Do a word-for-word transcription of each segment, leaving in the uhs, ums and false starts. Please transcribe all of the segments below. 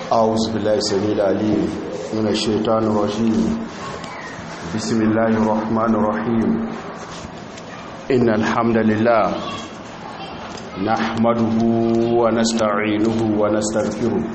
أعوذ بالله السميع العليم من الشيطان الرجيم بسم الله الرحمن الرحيم إن الحمد لله نحمده ونستعينه ونستغفره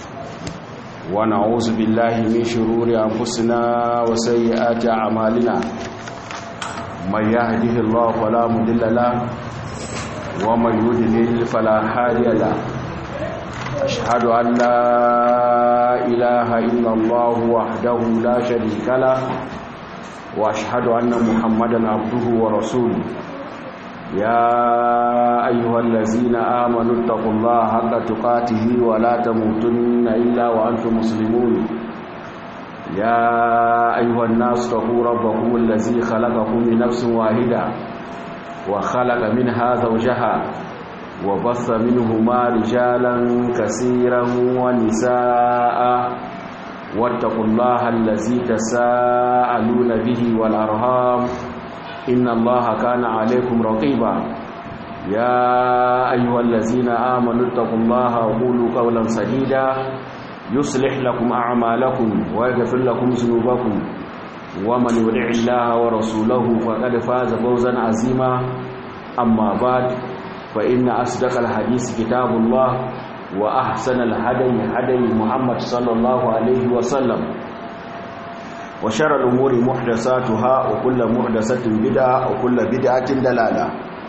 ونعوذ بالله من شرور أنفسنا وسيئات أعمالنا من يهده الله فلا مضل له ومن يضلل فلا هادي له أشهد أن لا إله إلا الله وحده لا شريك له وأشهد أن محمدا عبده ورسوله يا أيها الذين آمنوا اتقوا الله حق تقاته ولا تموتن إلا وأنتم مسلمون يا أيها الناس اتقوا ربكم الذي خلقكم من نفس واحدة وخلق منها زوجها وبث منهما رجالا كثيرا ونساء واتقوا الله الذي تساءلون به والأرحام إن الله كان عليكم رقيبا يا أيها الذين آمنوا اتقوا الله وقولوا قولا سديدا يصلح لكم أعمالكم ويغفر لكم ذنوبكم ومن يطع الله ورسوله فقد فاز فوزا عظيما أما بعد فإن أصدق الحديث كتاب الله وأحسن الهدي هدي محمد صلى الله عليه وسلم وشر الأمور محدثاتها وكل محدثة بدعة وكل بدعة دلالة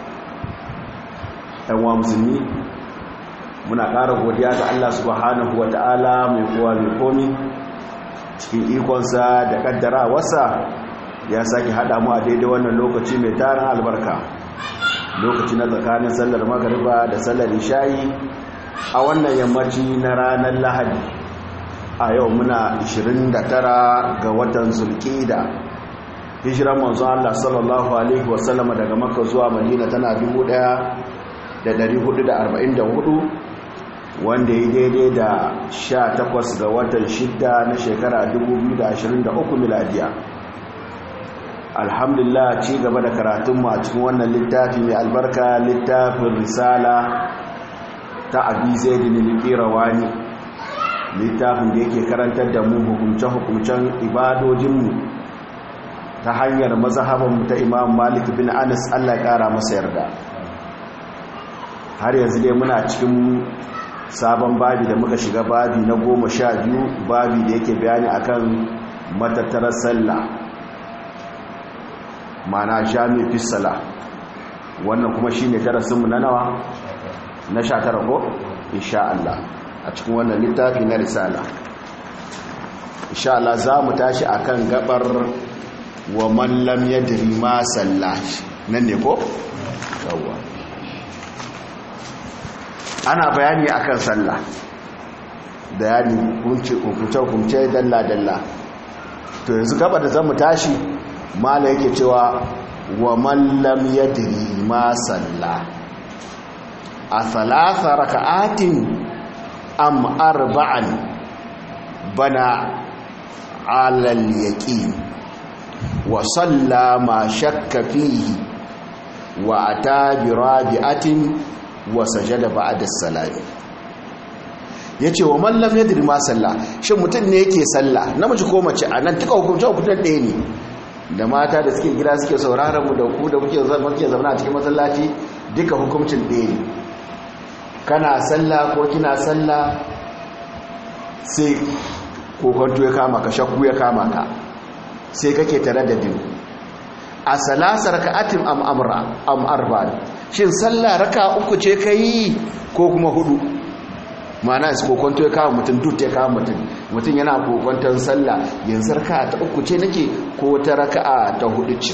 أيها المسلمين muna ƙara godiya ga Allah subhanahu wa ta'ala mai kowa mai komi cikin ikonsa da ƙaddarawarsa ya sake haɗa mu a daidai wannan lokaci mai tarin albarka lokaci na tsakanin sallar magariba da sallar isha'i a wannan yammaci na ranar lahadi a yau muna ishirin da tara ga watan zulkida hijiran manzo Allah sallallahu alaihi wasallama daga makka zuwa madina tana dubu ɗaya da ɗari hudu da arba'in da hudu wanda ya daidai da sha takwas ga watan shidda na shekara dubu biyu da ashirin da uku miladiya. Alhamdulillah, ci gaba da karatunmu a cikin wannan littafi mai albarka, littafin risala ta abi zaidin al-qirawani, littafin da yake karantar da mu hukumce-hukumcen ibadojinmu ta hanyar mazhabanmu ta Imam Malik bin Anas, Allah ya kara masa yarda. Har yanzu dai muna cikin sabon babi da muka shiga babi na goma sha biyu, babi da yake bayani akan matattarar sallah, mana jami fi sala. Wannan kuma shine darasinmu na nawa na sha tara ko insha Allah a cikin wannan littafi na risala. Insha Allah za mu tashi akan gabar wa man lam yadri ma sallah, nan ne ko yawa ana bayani akan sallah, bayani kunce kunce dalla dalla. To yanzu gaba da zamu tashi mala yake cewa wa man lam yadri ma salla a thalatha raka'atin am arba'an bana ala al-yaqin wa salla ma shakka fihi wa ata bi rabi'atin wa sajada ba'da as-salami. yace wa man lam yadri ma salla, shin mutun ne yake salla, namiji ko mace? anan tuka hukunci hukuncin ɗaya ne, da mata da suke gida suke sauraron mu da ku da muke zauna a cikin masallaci duka hukuncin ɗaya ne. kana sallah ko kina sallah sai kokonto ya kama ka, shakku ya kama ka, sai kake tare da din a salasar raka'atin am amra am arba, shin sallah raka uku ce kai ko kuma hudu? ma'ana su kokonto ya kama mutum, duk ya kama mutum mutum yana kokonton sallah yanzu raka'a ta uku ce nake ko ta raka'a ta hudu ce,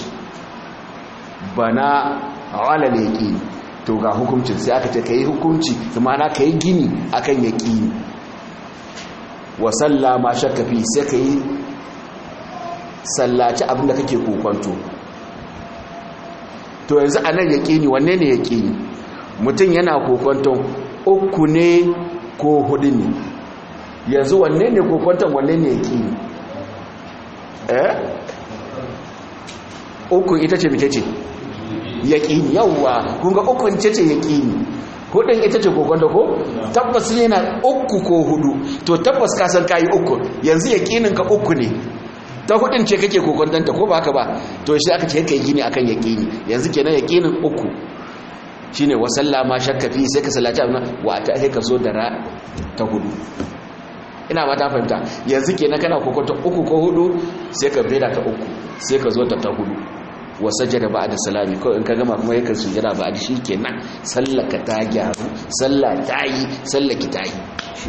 bana ala yaqini. To ga hukuncin sai aka ce kai hukunci, ma'ana kai gini akan yaqini. wa salla ma shakka fi, sai kai sallaci abinda kake kokonto. To yanzu anan yaqini wanne ne yaqini? mutum yana kokonton uku ne ko hudu ne, yanzu wanne ne kokonton wanne ne yaqini? eh uku ita ce mece ce yaqini. yawa kun ga ukun ce ce yaqini, hudun ita ce kokonto ko tabbas yana uku ko hudu to tabbas ka san kai uku yanzu yaqinin ka uku ne ta hudun ce kake kokontanta ko ba haka ba to shi aka ce kai gini akan yaqini yanzu kenan yaqinin uku shine wa sallama shakka fi sai ka sallaci abin wa ta sai ka zo da ra ta hudu ina ba ta fahimta yanzu kenan kana kokonta uku ko hudu sai ka beda ta uku sai ka zo ta ta hudu wa sajada ba'da salami ko in ka gama kuma yakan sujada ba'da shikenan sallaka ta gyaru sallah ta yi sallaki ta yi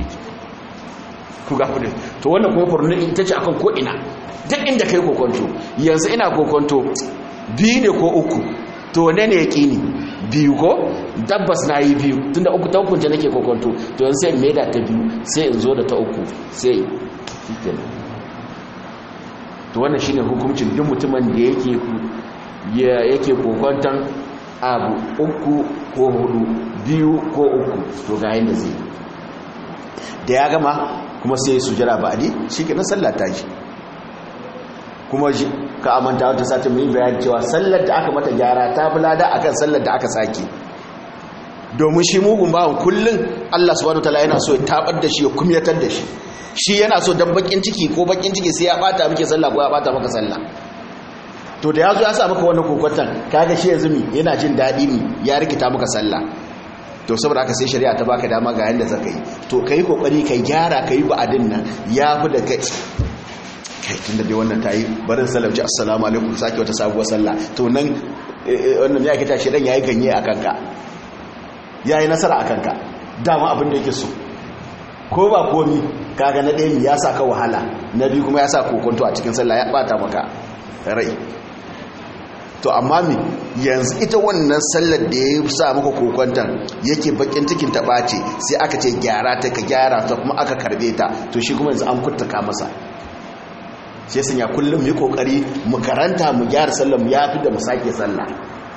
ku ga kudin to wannan kuma furnin ita ce akan ko ina duk inda kai kokonto yanzu ina kokonto biyu ne ko uku to ne ne yaqini biyu ko tabbas na yi biyu tunda uku ta hukunce nake kokonto to yanzu sai in maida ta biyu sai in zo da ta uku sai shikenan to wannan shine hukuncin duk mutumin da yake ya yake kokonton abu uku ko hudu biyu ko uku to ga yanda zai da ya gama kuma sai sujada ba'di shikenan sallah ta ji kuma ka amanta wata sati mun bayani cewa sallar da aka mata gyara ta bulada akan sallar da aka sake domin shi mugun bawon kullun Allah subhanahu wataala yana so ya tabar da shi ya kumyatar da shi shi yana so dan bakin ciki ko bakin ciki sai ya bata muke sallah ko ya bata maka sallah to da yazo ya sa maka wannan kokotan kaga shi yanzu mi yana jin dadi mi ya rikita maka sallah to saboda haka sai shari'a ta baka dama ga yanda zaka yi to kai kokari kai gyara kai ba'adin nan yafi da kai kai tunda dai wannan tayi barin salamci assalamu alaikum sake wata sabuwar sallah to nan wannan ya kita shi dan yayi ganye akan ka yayi nasara akan ka dama abin da yake so ko ba komi kaga na ɗaya ya saka wahala na biyu kuma ya sa kokonto a cikin sallah ya bata maka rai to amma mi yanzu ita wannan sallar da ya sa maka kokonton yake bakin cikin ta bace sai aka ce gyara ta ka gyara ta kuma aka karbe ta to shi kuma yanzu an kuttaka masa sai sun ya kullum yi kokari mu karanta mu gyara sallar mu yafi da mu sake sallah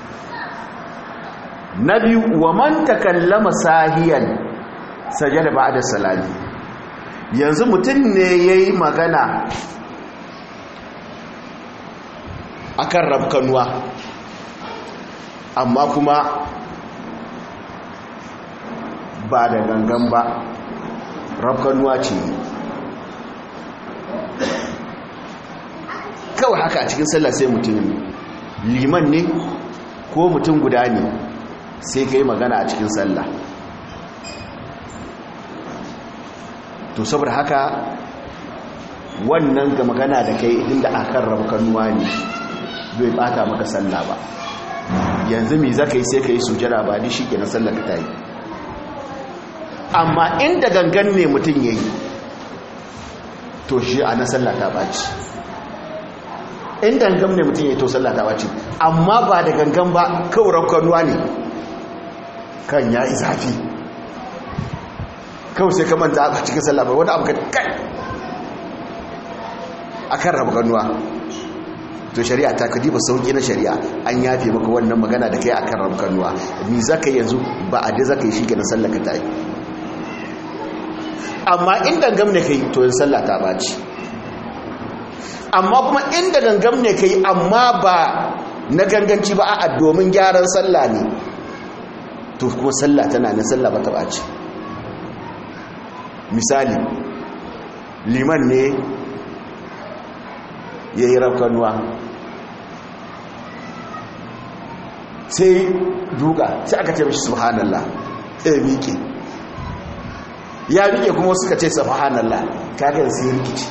na biyu wa man takallama sahiyan sajada ba'da salami yanzu mutum ne yayi magana akan rabkanuwa amma kuma ba da gangan ba rabkanuwa ce kawai haka a cikin sallah sai mutum liman ne ko mutum guda ne sai ka yi magana a cikin sallah to saboda haka wannan ga magana da kai inda akan rabkanuwa ne bai bata maka sallah ba yanzu me zaka yi sai ka yi sujada ba ni shikenan sallar ka tayi amma inda gangan ne mutum yayi to shi ana sallah ta baci inda gangan ne mutum yayi to sallah ta baci amma ba da gangan ba kawai rabkanuwa ne kan ya izafi kawai sai ka manta a cikin sallah ba wani abu ka kai akan rabkanuwa to shari'a ta kadiba sauki na shari'a an yafe maka wannan magana da kai akan rabkanuwa ni zaka yanzu ba a da zaka yi shikenan sallar ka tayi amma inda gam ne kai to yin sallah ta baci amma kuma inda gangam ne kai amma ba na ganganci ba a domin gyaran sallah ne to kuma sallah tana na sallah ba ta baci misali liman ne ya yi rafkanuwa sai duka sai aka ce mashi subhanallah ya miƙe ya miƙe kuma suka ce subhanallah kaga sai ya rikici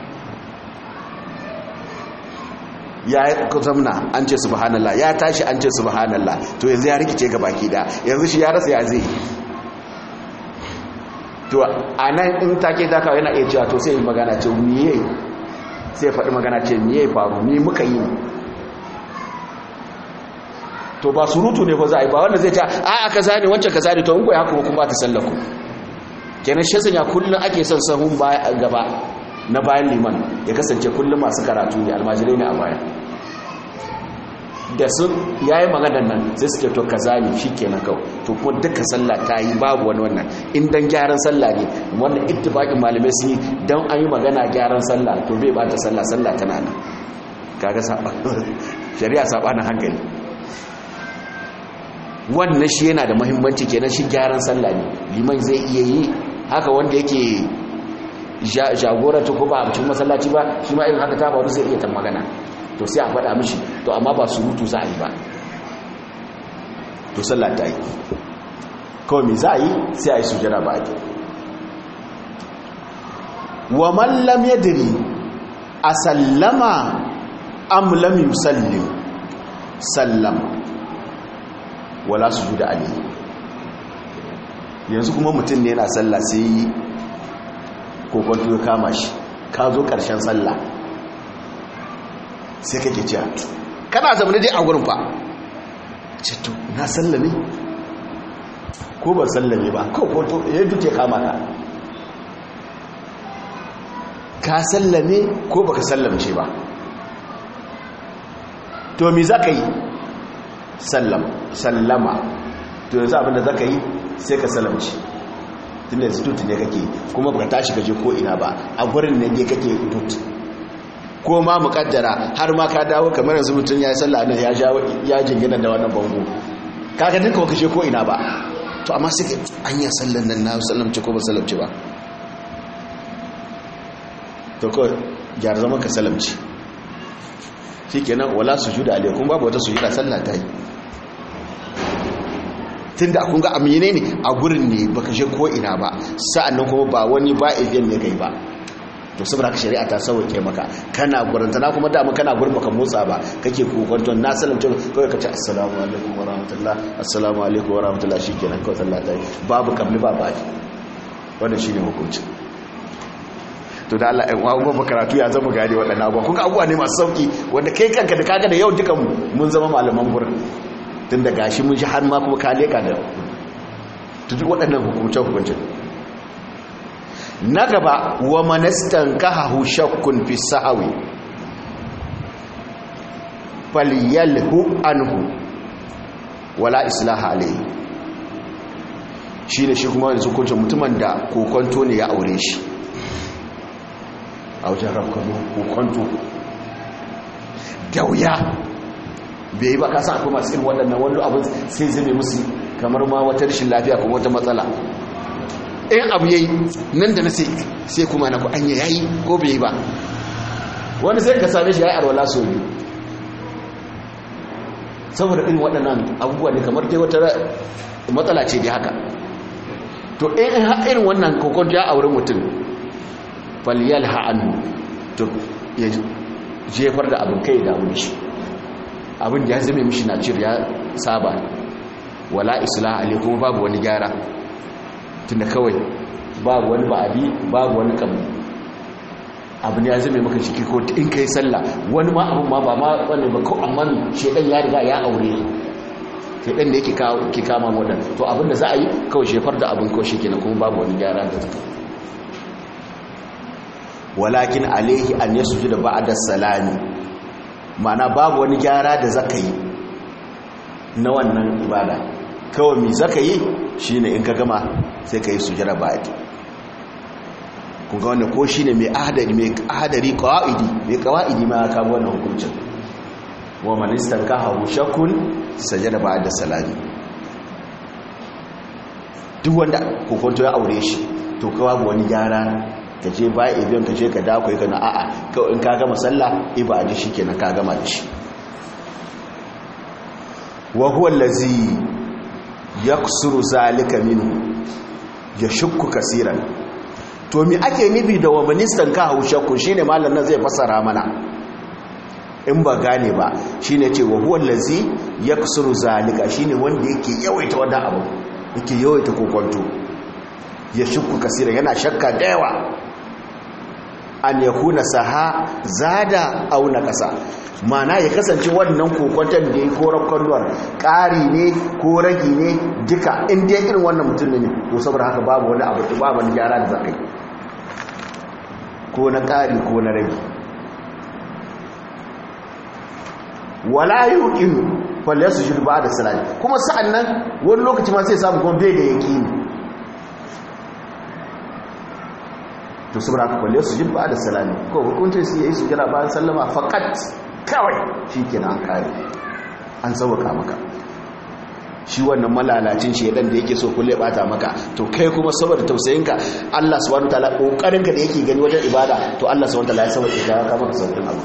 ya zamna an ce subhanallah ya tashi an ce subhanallah to yanzu ya rikice ga baki da yanzu shi ya rasa ya zai to a nan in take taka yana iya cewa to sai yi magana ce miye sai faɗi magana ce miye faru ni muka yi to ba surutu ne ba za a yi ba wanda zai ce a aka zane wancan ka zane to in kuwa haka kuma ba ta sallaku kenan shi sanya kullum ake son sahun gaba na bayan liman ya kasance kullum masu karatu ne almajirai ne a baya da sun yayi maganar nan sai suke to kaza ne shikenan kawai to kuma duka sallah ta yi babu wani wannan in dan gyaran sallah ne wannan ittifaqin malamai sun yi dan an yi magana gyaran sallah to bai bata sallah sallah tana nan kaga saba shari'a sabanin hankali wannan shi yana da muhimmanci kenan, shi gyaran sallah ne liman zai iya yi haka, wanda yake jagoranta ko ba a cikin masallaci ba shi ma irin haka ta faru zai iya ta magana, to sai a faɗa mishi, to amma ba surutu za a yi ba, to sallah ta yi kawai me za a yi sai a yi sujjada ba ake. wa man lam yadri a sallama am lam yusallim sallama wala sujuda alayhi. yanzu kuma mutum ne yana sallah sai kokonto ya kama shi, ka zo ƙarshen sallah sai kake cewa kana zama dai a gurin fa ce to na sallame ko ba sallame ba, kokonto ya duke kama ka ka sallame ko baka sallamce ba, to me za ka yi? sallama. to yanzu abinda za ka yi sai ka sallamce, tun da yanzu tutu ne kake, kuma baka tashi gaje ko ina ba, a gurin ne ne kake tutu, ko ma mukaddara har ma ka dawo kamar yanzu mutum ya yi sallah nan ya jingina da wannan bango, kaga duka baka je ko ina ba, to amma sai an yi sallan nan na sallamce ko ba sallamce ba, to kawai gyara zaman ka salamci shi kenan, wala sujuda alaikum, babu wata sujuda, sallah ta yi. tun da kun ga amine ne a gurin ne baka je ko ina ba, sa'annan kuma ba wani ba eviyan ne kai ba, to saboda haka shari'a ta sauke maka, kana gurantana kuma dama kana gurin baka motsa ba, kake kokonton na salamce kawai ka ce assalamu alaikum wa rahmatullah, assalamu alaikum wa rahmatullah, shi kenan kawai sallah ta yi, babu kabli ba ba wannan shi ne hukunci. to da Allah ɗan uwa ba karatu ya zama gane waɗannan abubuwa, kun ga abubuwa ne masu sauki wanda kai kanka da kaga da yau dukan mun zama malaman gurin, tun da gashi mun shi har ma kuma ka leka da duk waɗannan hukumce hukunce. na gaba wa manastan kahahu shakkun fi sahawi falyalhu anhu wala islaha alayhi. shine shi kuma wani hukuncin mutumin da kokonto ne ya aure shi a wajen rafkano kokonto da wuya bai yi ba, kasa akwai masu irin waɗannan wani abin sai zame musu kamar ma wata rashin lafiya kuma wata matsala, in abu yayi nan da na sai kuma na ku an yi yayi ko bai yi ba, wani sai ka same shi ya yi arwala so biyu saboda irin waɗannan abubuwa ne kamar dai wata matsala ce dai haka. to in irin wannan kokonto ya aure mutum faliyal ha'anu, to ya jefar da abin kai da mishi, abin da ya zame mishi na cir ya saba, wala islah alaikum, babu wani gyara, tunda kawai babu wani ba'adi babu wani kamu, abin ya zame maka ciki ko in kai sallah wani ma abin ma ba ma wani ba ko amma shedan ya riga ya aure shedan da yake kawo ki kama wannan, to abin da za a yi kawai jefar da abin ko shikenan, kuma babu wani gyara da take. walakin alaihi an yasjuda ba'da salami, ma'ana babu wani gyara da zaka yi na wannan ibada, kawai mi zaka yi shine in ka gama sai ka yi sujada ba'di. kun ga wannan ko shine mai ahadari mai ahadari qawaidi mai qawaidi ma ka wannan hukuncin, wa man istankaha shakun sajada ba'da salami. duk wanda kokonto ya aure shi to kawai babu wani gyara, ka je ba ibiyan ka je ka dakwai ka na a'a kawai in ka gama sallah ibadi shi kenan ka gama da shi. wa huwa allazi yaksuru zalika minhu yashukku kaseeran. to mi ake nufi da wa ministan ka haushakku shine mallan nan zai fasara mana in ba gane ba, shine ce wa huwa allazi yaksuru zalika, shine wanda yake yawaita wannan abu, yake yawaita kokonto, yashukku kaseeran, yana shakka da yawa, an ya kuna saha zada auna kasa, mana ya kasance wannan kokonton da ya koran kwallon ƙari ne ko ragi ne duka inda ya irin wannan mutum ne, to saboda haka babu wani abu babu wani gyara da zakai ko na ƙari ko na ragi. wala yuqinu falyasjud ba'da salati, kuma sa'annan wani lokaci ma sai samu kuma bai da yaqini, to saboda haka kwalle su jibba da salami ko hukuncin su yayi su kira bayan sallama faqat kawai shikenan an kare an sauka maka shi wannan malalacin shedan da yake so kulle bata maka to kai kuma saboda tausayinka Allah subhanahu wataala kokarinka da yake gani wajen ibada to Allah subhanahu wataala ya saboda ya ka maka saukin abu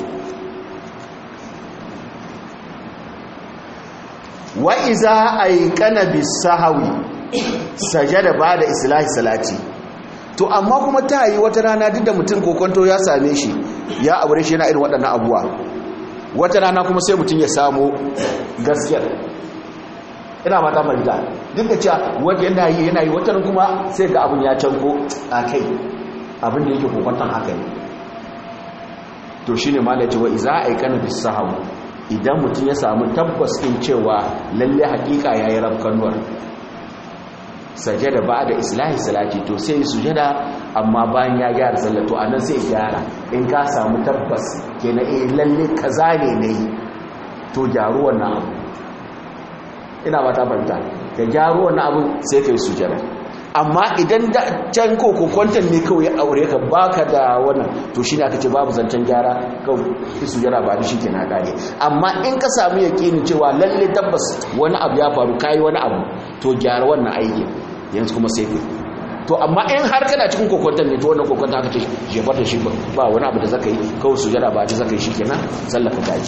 wa iza ayqana bis-sahwi sajada ba'da islahi salati to amma kuma ta yi wata rana duk da mutum kokonto ya same shi ya aure shi yana irin waɗannan abuwa wata rana kuma sai mutum ya samu gaskiyar ina mata marita duk da cewa wanda yana yi yana yi wata kuma sai ga abin ya canko a kai abin da yake kokwantan haka ne to shine malai cewa iza aikana bis sahawu idan mutum ya samu tabbas din cewa lalle hakika yayi rabkanuwar sajada ba da islahi salati to sai sujada amma bayan ya gyara sallah to anan sai gyara in ka samu tabbas kenan eh lalle kaza ne nayi to gyaru wannan abu ina ba ta fahimta ka gyaro wani abin sai ka yi sujada amma idan da can ko kwantan ne kawai aure ka baka da wannan to shi ne aka ce babu zancen gyara kawai ki sujada ba da shi ke na kare amma in ka samu yakinin cewa lalle tabbas wani abu ya faru kayi wani abu to gyara wannan aiki yanzu kuma sai ka to amma in har kana cikin kokwantan ne to wannan kokwantan aka ce jefar da shi ba wani abu da zaka yi kawai sujada ba ta zaka yi shi kenan sallaka daji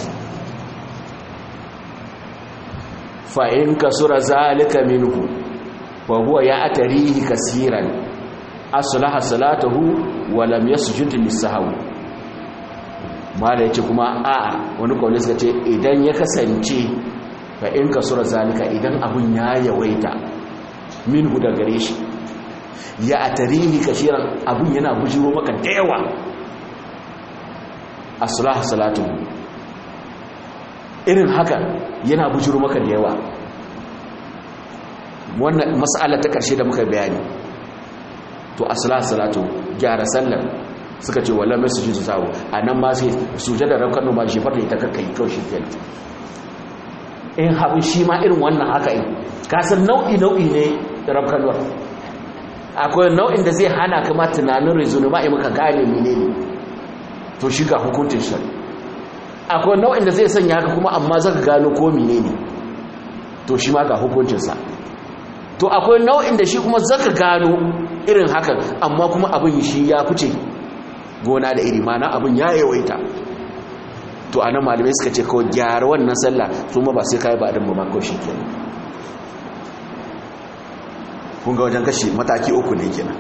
fa'in ka sura zalika minhu wa huwa ya atarihi kasiran asulaha salatahu wa lam yasjud lis-sahwi mala yace kuma a wani kawai suka ce idan ya kasance fa'in ka sura zalika idan abun ya yawaita minhu da gare shi ya atarihi kasiran abun yana bujiro maka da yawa asulaha salatahu irin haka yana bujuru maka da yawa wannan mas'ala ta karshe da muka bayani to asla salatu gyara sallar suka ce wala mai sujudu sawu anan ma sai sujada rakanu ma shi farda ita kakkai kawai shi kenan in habu shi ma irin wannan haka in ka san nau'i nau'i ne rakanu akwai nau'in da zai hana ka ma tunanin rizunu ma in muka gane menene to shi ga hukuncin shari'a akwai nau'in da zai sanya haka kuma amma zaka gano ko menene to shi ma ga hukuncinsa to akwai nau'in da shi kuma zaka gano irin hakan amma kuma abin shi ya fice gona da iri mana abin ya yawaita to anan malamai suka ce kawai gyara wannan sallah kuma ba sai kai ba dan ba ko shi kenan kun ga wajen kashi mataki uku ne kenan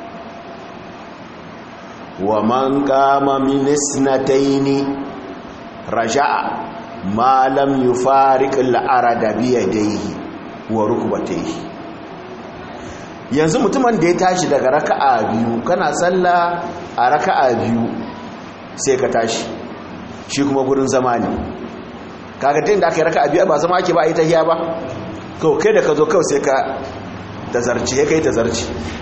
wa man qama min isnataini raja'a ma lam yufariq al-arada bi yadayhi wa rukbatayhi yanzu mutumin da ya tashi daga raka'a biyu kana sallah a raka'a biyu sai ka tashi shi kuma gurin zama ne kaga din da aka yi raka'a biyu ba zama ake ba ai tahiya ba kawai kai da ka zo kawai sai ka tazarci ya kai tazarci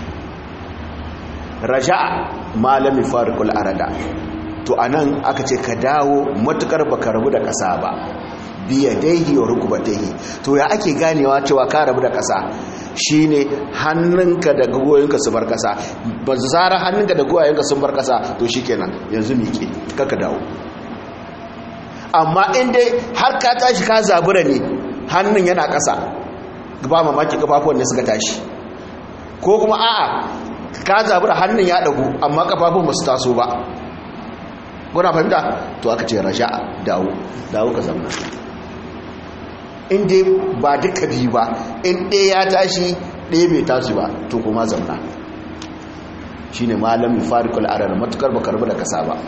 raja'a ma lam yufariq al-arada to anan aka ce ka dawo matukar baka rabu da ƙasa ba biya daihi wa rukubataihi to ya ake ganewa cewa ka rabu da ƙasa shine hannunka da goyoyinka su bar ƙasa ba zara hannunka da goyoyinka sun bar ƙasa to shikenan yanzu miƙe kaka dawo amma in dai har ka tashi ka zabura ne hannun yana ƙasa ba mamaki kafafuwan ne suka tashi ko kuma a'a ka zabura hannun ya dagu amma kafafun ba su taso ba kuna fahimta to aka ce raja'a dawo dawo ka zama in dai ba duka biyu ba in ɗaya ya tashi ɗaya bai tashi ba to kuma zamna shi ne malam farikul arar matukar ba karbi da kasa ba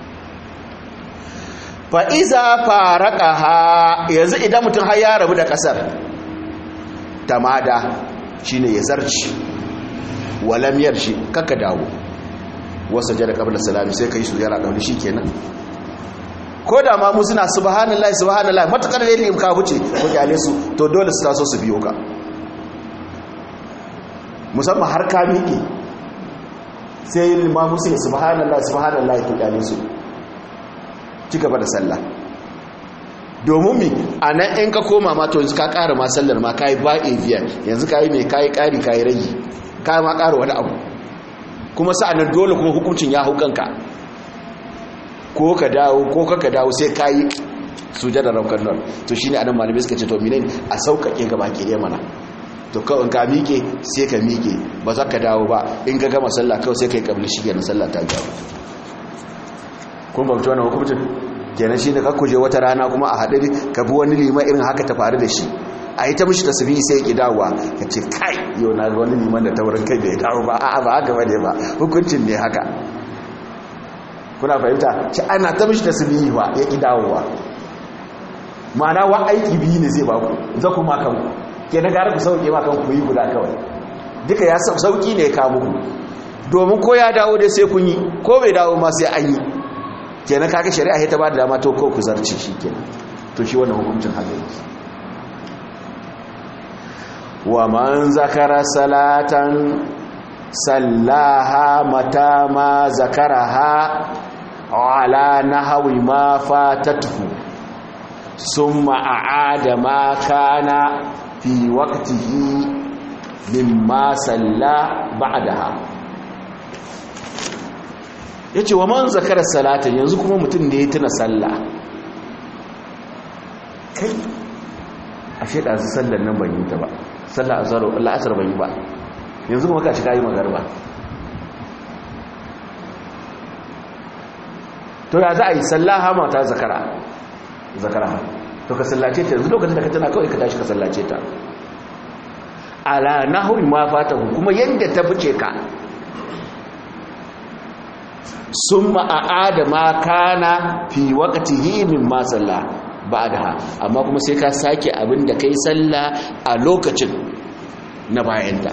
fa'iza faraka ha yanzu idan mutum har ya rabu da kasar tamada shi ne ya zarci walamiyar shi kaka dawo wasu jada kabla salami sai kai su yara ɗauni shi kenan ko da ma mu suna subhanallahi subhanallahi matakar da ne ka wuce ko kyale su to dole su taso su biyo ka musamman har ka miƙe sai limamu sai subhanallahi subhanallahi to kyale su ci gaba da sallah domin mi a nan in ka koma ma to yanzu ka ƙara ma sallar ma ka yi ba avian yanzu ka yi mai ka yi ƙari ka yi ragi ka ma ƙara wani abu kuma sa'anar dole kuma hukuncin ya hau kanka ko ka dawo ko ka dawo sai ka yi sujada raukan nan to shine anan malamai suka ce to menene a saukake gaba ke dai mana to kawai ka miƙe sai ka miƙe ba za ka dawo ba in ka gama sallah kawai sai ka yi kabli shi kenan sallah ta gyaru kun ba mutu wani hukumcin kenan shi ne kakkuje wata rana kuma a haɗari ka bi wani liman irin haka ta faru da shi a yi ta mishi tasbihi sai ya ƙi dawowa ka ce kai yau na ga wani liman da taurin kai bai dawo ba a'a ba haka ba ne ba hukuncin ne haka kuna fahimta ce ana ta mishi tasbihi ba ya ƙi dawowa ma'ana wa aiki biyu ne zai ba ku za ku ma kanku ke na gara ku sauke ma kanku yi guda kawai duka ya sauki ne ya kawo muku domin ko ya dawo dai sai kun yi ko bai dawo ma sai an yi ke na kaga shari'a ya ta ba da dama to ko ku zarce shi kenan to shi wannan hukuncin haka yake wa man zakara salatan sallaha mata ma zakaraha ala nahwi ma fatatuhu summa a'ada ma kana fi waqtihi mimma salla ba'daha yace wa man zakara salatan yanzu kuma mutum ne ya tuna sallah kai ashe da sallar nan ban yi ta ba sallar azhar Allah asar ban yi ba yanzu kuma ka shiga yi magarba to ya za a yi sallaha mata zakara zakara to ka sallace ta yanzu lokacin da ka tana kawai ka tashi ka sallace ta ala nahwi ma fatahu kuma yanda ta fice ka summa aada ma kana fi waqtihi mimma salla ba'daha amma kuma sai ka sake abin da kai salla a lokacin na bayanta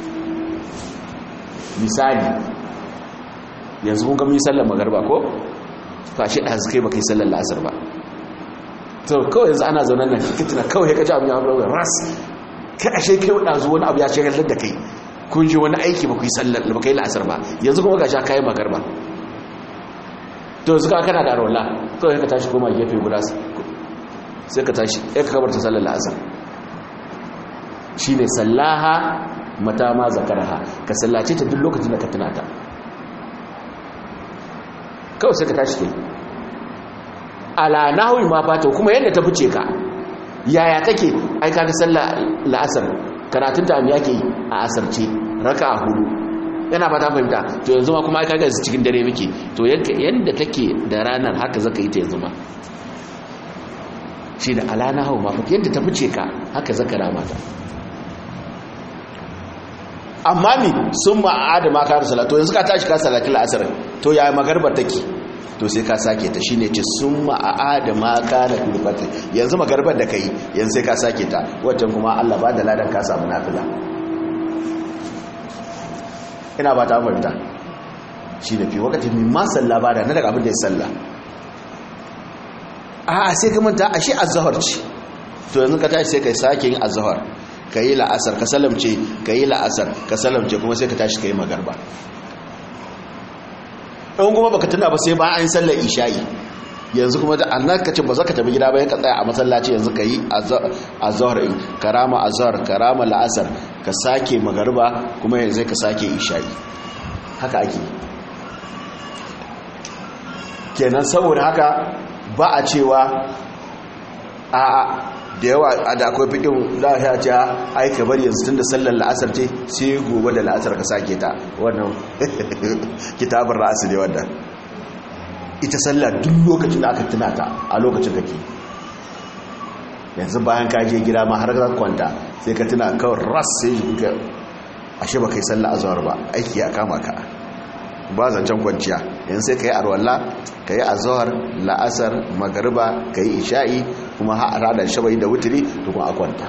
misali yanzu kun ga mun sallar magriba ko fashi da kai baka yi sallar asar ba to kawai yanzu ana zaune nan kitina kawai ka ji abin ya faru ras kai ashe kai wada zuwa wani abu ya ce gallar da kai kun ji wani aiki ba ku yi sallar ba kai la'asar ba yanzu kuma gashi kai magarba to yanzu ka kana da rola kawai ka tashi koma gefe guda sai ka tashi sai ka kabarta sallar la'asar shine sallaha mata ma zakaraha ka sallace ta duk lokacin da ka tuna ta kawai sai ka tashi kai ala nahwi ma fata kuma yadda ta fice ka yaya take ai kaga sallar la'asar karatun ta me yake a asarce raka'a hudu yana ba ta fahimta to yanzu ma kuma ai kaga cikin dare muke to yanda take da ranar haka zaka yi ta yanzu ma shi da ala nahwi ma fata yadda ta fice ka haka zaka rama ta amma ni sun ma'ada ma ka salatu yanzu ka tashi ka salati la'asar to yaya magarbar take to sai ka sake ta shine ce summa aada ma kana kulfati yanzu magarbar da kai yanzu sai ka sake ta wajen kuma Allah ba da ladan ka samu nafila ina ba ta fahimta shine fi wakatin min ma salla ba da na daga abin da ya salla a sai ka manta ashe azhar ce to yanzu ka tashi sai kai sake yin azhar kai la'asar ka salamce kai la'asar ka salamce kuma sai ka tashi kai magarba ɗan kuma baka tuna ba sai ba an sallar isha'i yanzu kuma da annakacin ba za ka tafi gida ba ya ka tsaya a masallaci yanzu ka yi azhar in karama azhar karama la'asar ka sake magarba kuma yanzu ka sake isha'i haka ake kenan saboda haka ba a cewa a da yawa da akwai fikin za a ce ai ka bari yanzu tun da sallar la'asar ce sai gobe da la'asar ka sake ta wannan kitabun ra'asu ne wannan ita sallar duk lokacin da aka tuna ta a lokacin kake yanzu bayan ka je gida ma har ka kwanta sai ka tuna kawai ras sai ka ashe ba kai sallar azhar ba aiki ya kama ka ba zancen kwanciya yanzu sai ka yi arwalla ka yi azhar la'asar magariba ka yi isha'i kuma haɗa da shabai da wuturi to kuma a kwanta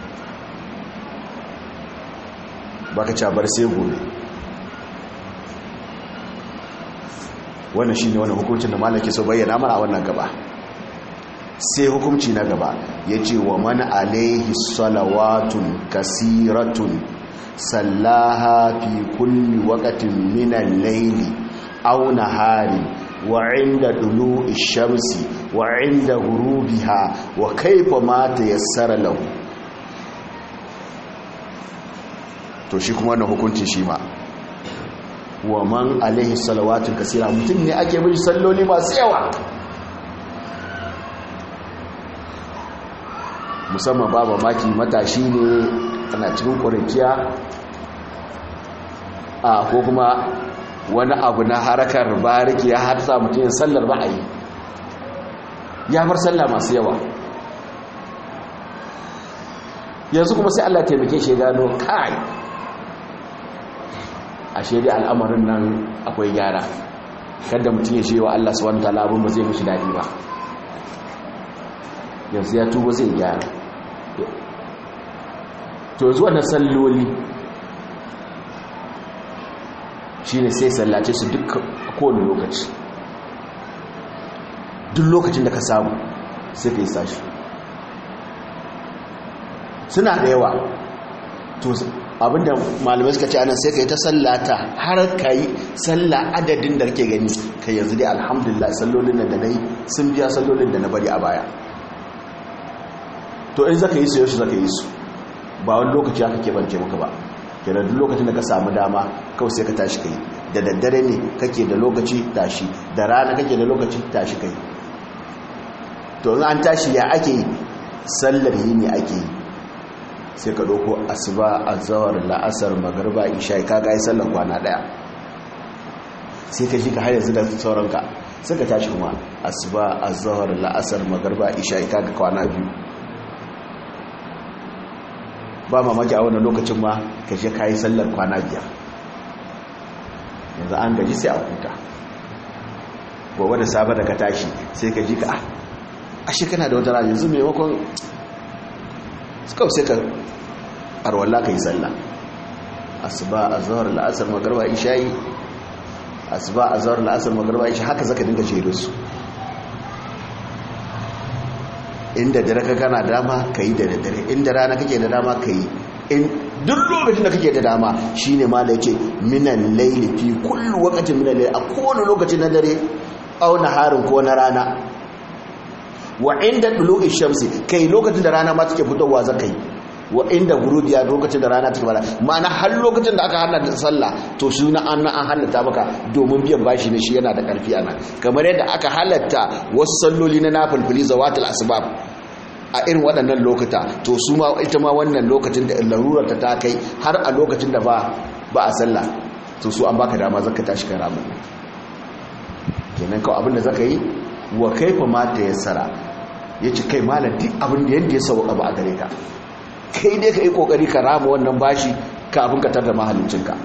ba ka cabar sai gobe wannan shi ne wani hukuncin da malaki so bayyana mana a wannan gaba sai hukunci na gaba ya ce wa man alaihi salawatun kasiratun sallaha fi kulli waqtin min al-layli aw nahari wa 'inda dulu'i shamsi wa 'inda ghurubiha wa kayfa ma tayassara lahu to shi kuma wannan hukunci shi ma wa man alaihi salawatun kasira mutum ne ake bin salloli masu yawa musamman ba maki matashi ne ana cikin ƙwararciya a ko kuma wani abu na harakar bariki ya harsa mutum sallar ba a yi ya bar sallah masu yawa yanzu kuma sai Allah taimake shi gano kai ashe dai al'amarin nan akwai gyara kada mutum ya ce wa Allah subhanahu wataala abin ba zai mishi dadi ba yanzu ya tuba zai gyara to zuwa na salloli shine sai sallace su duk kowane lokaci duk lokacin da ka samu sai ka yi sashi suna da yawa to abinda malamai suka ce anan sai ka yi ta sallata har ka yi salla adadin da kake gani kai yanzu dai alhamdulillah sallolin da na yi sun biya sallolin da na bari a baya to in zaka yi su yaushe zaka yi su ba wani lokaci aka keɓance maka ba kenan duk lokacin da ka samu dama kawai sai ka tashi kai da daddare ne kake da lokaci tashi da rana kake da lokaci tashi kai to in an tashi ya ake yi sallar yi ne ake yi sai ka ɗauko asuba azhar la'asar magriba isha ka ga yi sallar kwana daya sai ka ji ka har yanzu da sauranka sai ka tashi kuma asuba azhar la'asar magriba isha ka ga kwana biyu ba mamaki a wannan lokacin ma ka je ka yi sallar kwana biyar yanzu an gaji sai a huta gobe da safe da ka tashi sai ka ji ka a ashe kana da wata rana yanzu maimakon suka sai ka arwalla ka yi sallah asuba azhar la'asar magriba isha'i asuba azhar la'asar magriba isha haka zaka dinga jero su inda dare ka kana dama kai da dare inda rana kake da dama kai in duk lokacin da kake da dama shine ma da yake minan layli fi kullu waqtin minan layli a kowane lokaci na dare au naharin ko na rana wa inda dulu'i shamsi kai lokacin da rana ma take fitowa zakai wa inda gurubiya lokacin da rana take fara ma'ana har lokacin da aka hana sallah to shi na an an halatta maka domin biyan bashi ne shi yana da karfi ana kamar yadda aka halatta wasu salloli na nafilfili zawatul asbab a irin waɗannan lokuta to su ma ita ma wannan lokacin da larurar ta kai har a lokacin da ba ba a sallah to su an baka dama zaka tashi kan ramu kenan kawai abin da zaka yi wa kaifa ma ta yassara yace kai malam duk abin da yanda ya sauka ba a gare ka kai dai ka yi kokari ka rama wannan bashi kafin ka tar da mahallincinka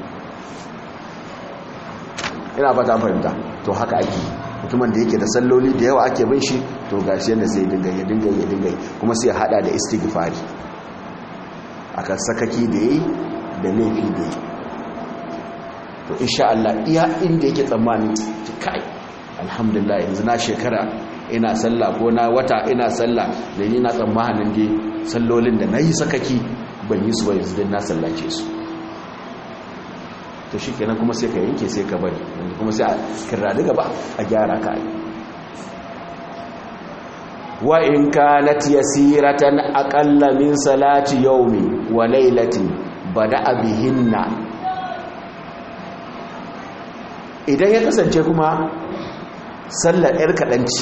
ina fata fahimta to haka ake mutumin da yake da salloli da yawa ake bin shi to gashi yanda sai dinga ya dinga ya dinga kuma sai hada da istighfari akan sakaki da yi da laifi da yi to insha Allah iya inda yake tsammani kai alhamdulillah yanzu na shekara ina sallah ko na wata ina sallah da ni na tsammanin dai sallolin da nayi sakaki ban yi su ba yanzu dan na sallace su to shikenan kuma sai ka yanke sai ka bari yanzu kuma sai a kirra daga ba a gyara ka wa in kanat yasiratan aqalla min salati yawmi wa laylatin bada'a bihinna idan ya kasance kuma sallar yar kadanci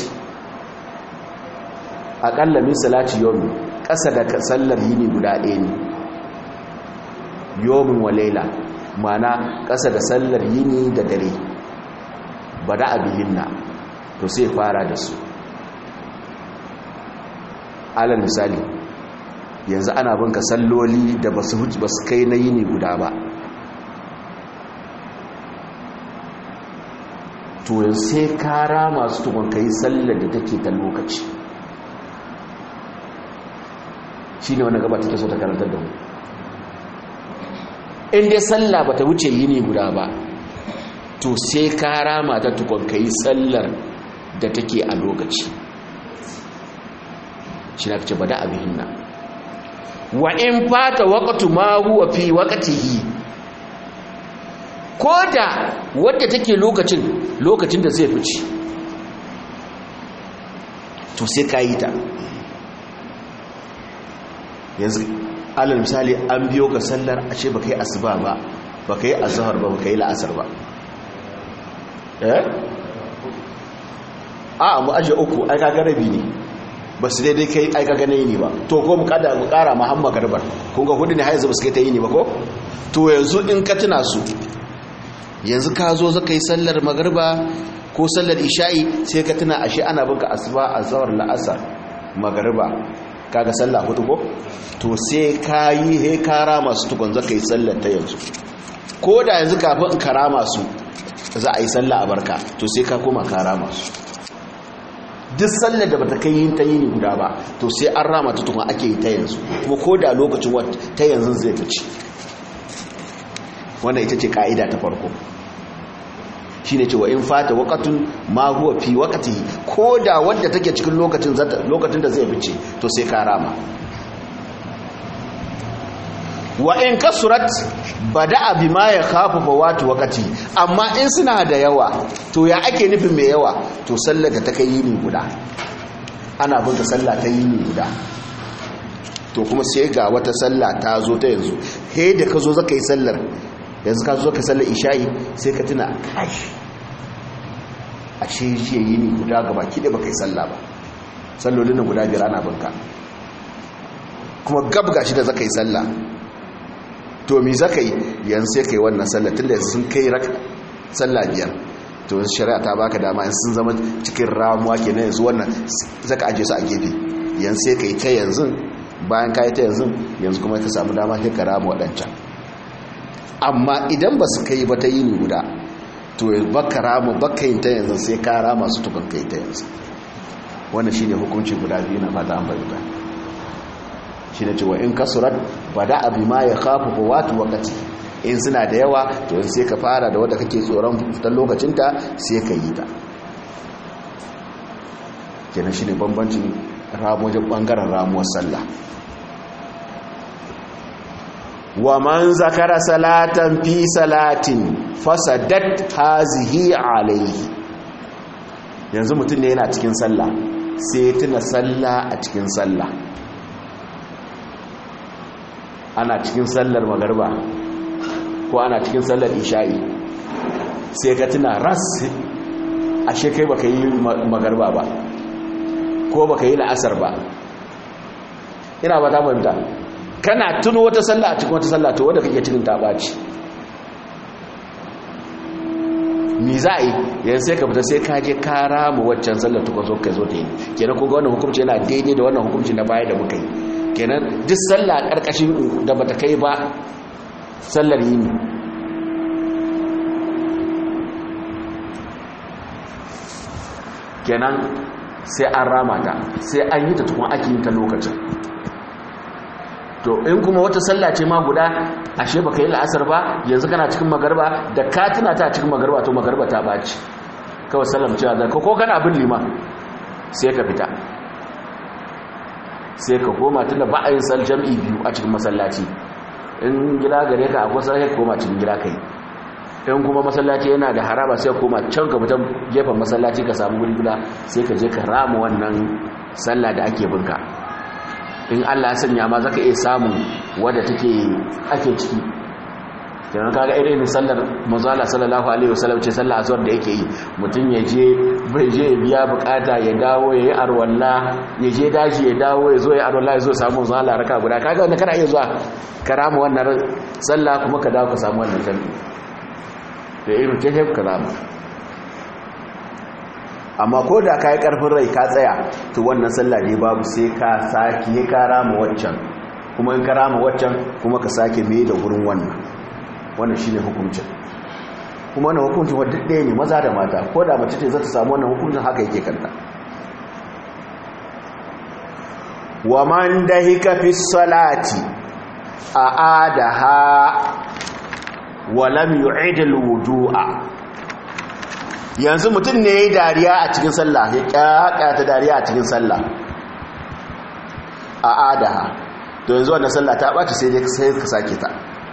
aƙalla min salati yomi ƙasa da sallar yini guda ɗaya ne yomin wa laila mana ƙasa da sallar yini da dare ba da abihinna to sai fara da su alal misali yanzu ana binka salloli da ba su kai na yini guda ba to yanzu sai kara masu tukun kai sallar da take ta lokaci shi ne wani gaba take so ta karantar da mu in dai sallah ba ta wuce yini guda ba to sai ka rama ta tukon ka yi sallar da take a lokaci shi na fice ba da abin nan wa in fata waƙatu ma huwa fi waƙatihi ko da wadda take lokacin lokacin da zai fice to sai ka yi ta yanzu alal misali an biyo ka sallar a ce baka yi asuba ba baka yi azhar ba baka yi la'asar ba eh a mu aje uku ai kaga rabi ne ba su daidai kai aika gane yini ba to ko mu kada mu kara muhammad garbar kun ga hudu ne har yanzu ba su kai ta yini ba ko to yanzu in ka tuna su yanzu ka zo zaka yi sallar magarba ko sallar isha'i sai ka tuna ashe ana binka asuba azhar la'asar magarba kaga sallah hudu ko to sai ka yi he kara masu tukun zaka yi sallar ta yanzu ko da yanzu kafin in karama su za a yi sallah a barka to sai ka koma karama su duk sallar da bata kai yin ta yini guda ba to sai an rama ta tukun ake yi ta yanzu kuma ko da lokacin ta yanzu zai fice wannan ita ce ka'ida ta farko shine cewa in fata waqatun ma huwa fi waqtihi ko da wanda take cikin lokacin lokacin da zai fice to sai ka rama wa in kasurat bada'a bima ya khafu fawatu waqti amma in suna da yawa to ya ake nufin mai yawa to sallar da ta kai yini guda ana bin sallah ta yini guda to kuma sai ga wata sallah ta zo ta yanzu he da ka zo zaka yi sallar yanzu ka zo ka sallar isha'i sai ka tuna kashi ashe shi yini guda gaba ki da baka yi sallah ba sallolin guda biyar ana binka kuma gab gashi da zaka yi sallah to mi zaka yi yanzu sai kai wannan sallah tunda sun kai rak sallah biyar to shari'a ta baka dama in sun zama cikin ramuwa kenan yanzu wannan zaka aje su a gefe yanzu sai kai ta yanzu bayan kai ta yanzu yanzu kuma ka samu dama sai ka ramu wadancan amma idan ba su kai ba ta yini guda to baka ramu baka yin ta yanzu sai ka rama su tukun kai ta yanzu wannan shine hukunci guda biyu na fata an bayyana shi ne cewa in kasurat bada abu ma ya kafa fawatu wakati in suna da yawa to sai ka fara da wadda kake tsoron fitar lokacinta sai ka yi ta kenan shi ne bambancin ramojin bangaren ramuwar sallah wa man zakara salatan fi salatin fasadat hazihi alaihi yanzu mutum ne yana cikin sallah sai tuna sallah a cikin sallah ana cikin sallar magarba ko ana cikin sallar isha'i sai ka tuna ras ashe kai baka yi magarba ba ko baka yi la'asar ba ina ba ta fahimta kana tuno wata sallah a cikin wata sallah to wanda kake cikin ta baci mi za a yi yanzu sai ka fita sai ka je ka rama waccan sallar tukwa zo kai zo ta yi kenan kun ga wannan hukunci yana daidai da wannan hukunci na baya da muka yi kenan duk sallah karkashin da bata kai ba sallar yini kenan sai an rama ta sai an yi ta tukun ake yin ta lokacin to in kuma wata sallah ce ma guda ashe baka yi la'asar ba yanzu kana cikin magarba da ka tuna ta cikin magarba to magarba ta baci kawai sallam cewa da ko kana bin liman sai ka fita sai ka koma tunda ba a yin sal jam'i biyu a cikin masallaci in gida gare ka akwai sai ka koma cikin gida kai in kuma masallaci yana da haraba sai ka koma can ka fita gefen masallaci ka samu guri guda sai ka je ka rama wannan sallah da ake binka in Allah ya sanya ma zaka iya samun wadda take ake ciki kenan kaga irin sallar manzo Allah sallallahu alaihi wasallam ce sallar azhar da yake yi mutun ya je bai je biya bukata ya dawo yayi arwalla ya je daji ya dawo ya zo ya arwalla ya zo samu manzo Allah raka guda kaga wannan kana iya zuwa karama wannan sallah kuma ka dawo ka samu wannan sallah da irin ke hef karama amma ko da kai karfin rai ka tsaya to wannan sallah ne babu sai ka saki ka rama waccan kuma in ka rama waccan kuma ka sake mai da gurin wannan wannan shine hukuncin kuma wannan hukuncin wadda ɗaya ne maza da mata ko da mace ce za ta samu wannan hukuncin haka yake kanta wa man dahika fi salati aadaha wa lam yu'id al-wudu'a yanzu mutum ne yayi dariya a cikin sallah ya kyakata dariya a cikin sallah aadaha to yanzu wannan sallah ta bace sai dai sai ka sake ta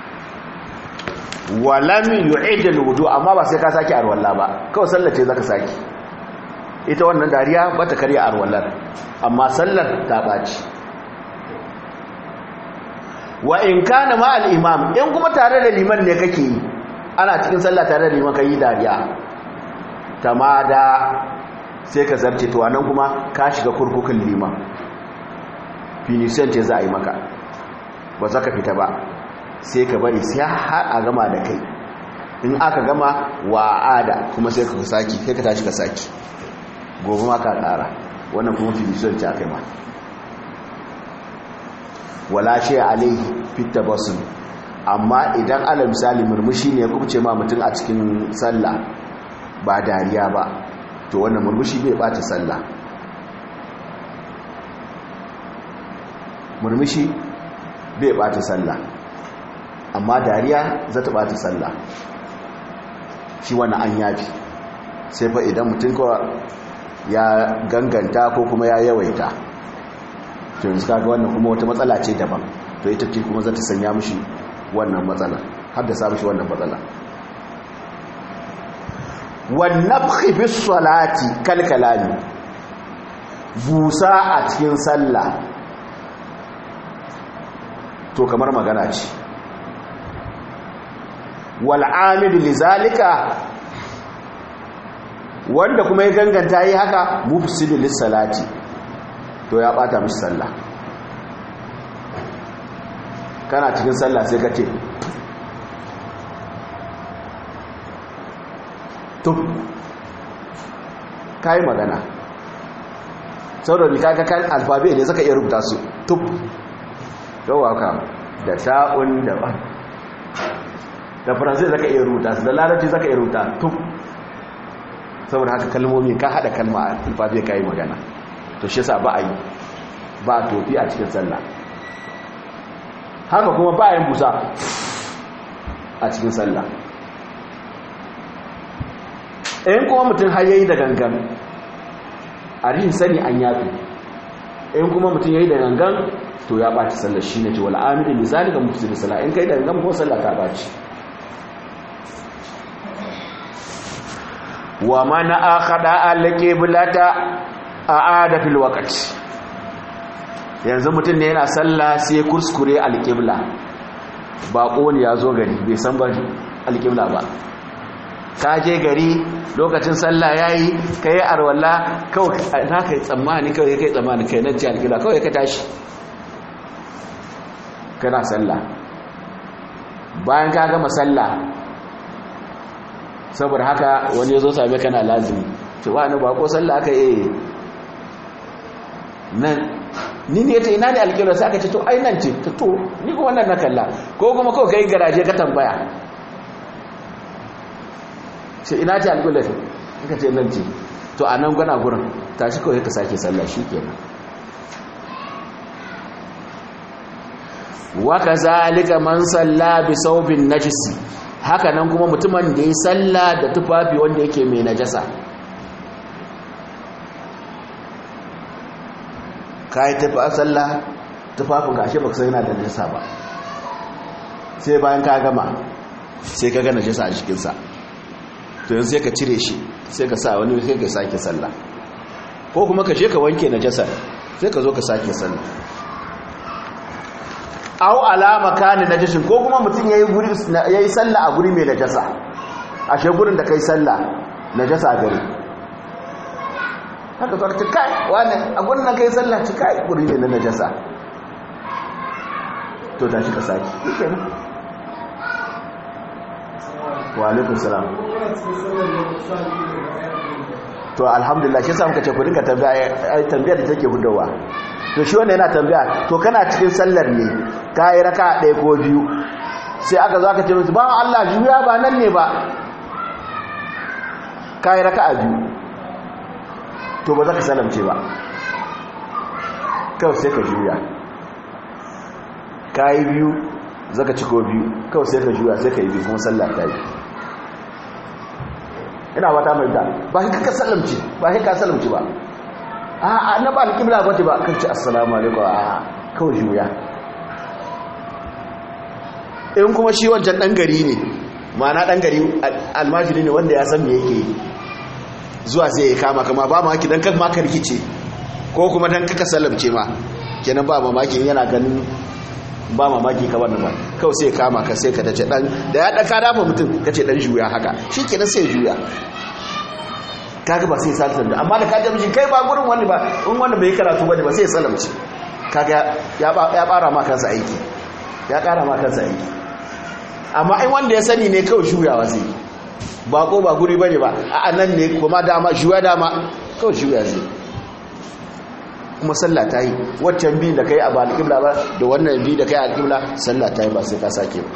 walam yu'id alwudu amma ba sai ka saki arwalla ba kawai sallar ce zaka saki ita wannan dariya ba ta kariya arwallar amma sallar ta baci wa in kana ma al-imam in kuma tare da liman ne kake yi ana cikin sallah tare da liman kai dariya tamada sai ka zarce to anan kuma ka shiga kurkukun liman finishen ce za a yi maka ba za ka fita ba sai ka bari sai har a gama da kai in aka gama wa'ada kuma sai ka saki sai ka tashi ka saki gobe ma ka ƙara wannan kuma finishen ce aka yi ma wala shi alaihi fitta basun amma idan ala misali murmushi ne ya kubce ma mutum a cikin sallah ba dariya ba to wannan murmushi bai bata sallah murmushi bai bata sallah amma dariya za ta bata sallah shi wannan an yafi sai fa idan mutum ko ya ganganta ko kuma ya yawaita to yanzu kaga wannan kuma wata matsala ce daban to ita ce kuma za ta sanya mishi wannan matsala haddasa mishi wannan matsala wannafhi bis salati kalkalani busa a cikin sallah to kamar magana ce wal amil lizalika wanda kuma ya ganganta yi haka mufsidu lis salati to ya bata mishi sallah kana cikin sallah sai ka ce tub kai magana saboda kaga kan alfabe ne zaka iya rubuta su tub yawa ka da ta'un da ba da faransai zaka iya rubuta su da larabci zaka iya rubuta tub saboda haka kalmomi ka hada kalma alfabe kai magana to shi yasa ba a yi ba tofi a cikin sallah haka kuma ba yin busa a cikin sallah in kuma mutum har yayi da gangan a rihin sani an yafi in kuma mutum yayi da gangan to ya ɓaci sallar shi ne ce wal amilin da zalika mufsidu sallah in kai da gangan ko sallah ta ɓaci wa man akhada al-qiblata a'ada fil waqti yanzu mutum ne yana sallah sai kuskure al-qibla bako ne ya zo gari bai san ba al-qibla ba ka je gari lokacin sallah yayi kai arwalla kawai na kai tsammani kawai kai tsammani kai nan ce al-qibla kawai ka tashi kana sallah bayan ka gama sallah saboda haka wani yazo same kana lazimi to wani bako sallah aka yi nan ni ne ta ina ne alƙibla sai aka ce to ai nan ce to ni ko wannan na kalla ko kuma kawai kai garaje ka tambaya sai ina ce alƙibla aka ce nan ce to a nan gwana gurin tashi kawai ka sake sallah shikenan wa kazalika man salla bi saubin najisi haka nan kuma mutumin da ya salla da tufafi wanda yake mai najasa kai tafi salla tufafin gashi baka sai yana da najasa ba sai bayan ka gama sai ka ga najasa a cikin sa to yanzu sai ka cire shi sai ka sa wani sai ka sake salla ko kuma ka je ka wanke najasa sai ka zo ka sake salla au alama kana najasin ko kuma mutum yayi guri yayi sallah a guri mai najasa ashe gurin da kai sallah najasa gari haka to ka kai wani a gurin da kai sallah ci kai guri ne na najasa to tashi ka saki kenan wa alaikum salam to alhamdulillah shi yasa muka ce ku dinga tambaya ai tambayar da take gudawa to shi wanda yana tambaya to kana cikin sallar ne ka yi raka ɗaya ko biyu sai aka zo aka ce musu ba Allah juya ba nan ne ba ka yi raka a biyu to ba za ka salamce ba kawai sai ka juya ka yi biyu za ka ciko biyu kawai sai ka juya sai ka yi biyu kuma sallar ta yi ina wata mai da ba ka salamce ba ka salamce ba a na ba alƙibla ba ce ba kan ce assalamu alaikum a kawai juya in kuma shi wancan ɗan gari ne ma'ana ɗan gari almajiri ne wanda ya san me yake yi zuwa zai yi kama kama ba maki don kan maka rikice ko kuma don kaka salamce ma kenan ba mamaki yana ganin ba mamaki ka wannan ba kawai sai kama ka sai ka dace ɗan da ya ɗan ka dafa mutum ka ce ɗan juya haka shi kenan sai juya kaga ba sai salamce amma da kaje mishi kai ba gurin wani ba in wanda bai karatu bane ba sai salamce kaga ya bara ma kansa aiki ya kara ma kansa aiki amma in wanda ya sani ne kawai shuyawa zai ba ko ba guri bane ba a nan ne kuma dama shuya dama kawai shuya zai kuma sallah ta yi waccan biyu da kai a ba alƙibla ba da wannan biyu da kai a alƙibla sallah ta yi ba sai ka sake ba